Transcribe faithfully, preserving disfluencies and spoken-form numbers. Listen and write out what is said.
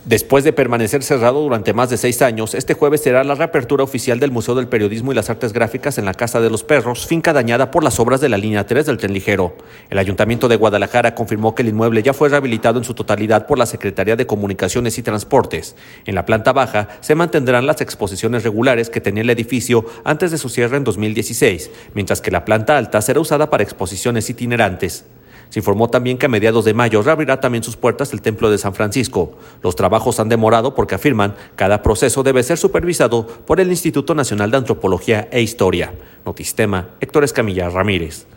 Después de permanecer cerrado durante más de seis años, este jueves será la reapertura oficial del Museo del Periodismo y las Artes Gráficas en la Casa de los Perros, finca dañada por las obras de la línea tres del tren ligero. El Ayuntamiento de Guadalajara confirmó que el inmueble ya fue rehabilitado en su totalidad por la Secretaría de Comunicaciones y Transportes. En la planta baja se mantendrán las exposiciones regulares que tenía el edificio antes de su cierre en dos mil dieciséis, mientras que la planta alta será usada para exposiciones itinerantes. Se informó también que a mediados de mayo reabrirá también sus puertas el Templo de San Francisco. Los trabajos han demorado porque afirman cada proceso debe ser supervisado por el Instituto Nacional de Antropología e Historia. Notistema, Héctor Escamilla Ramírez.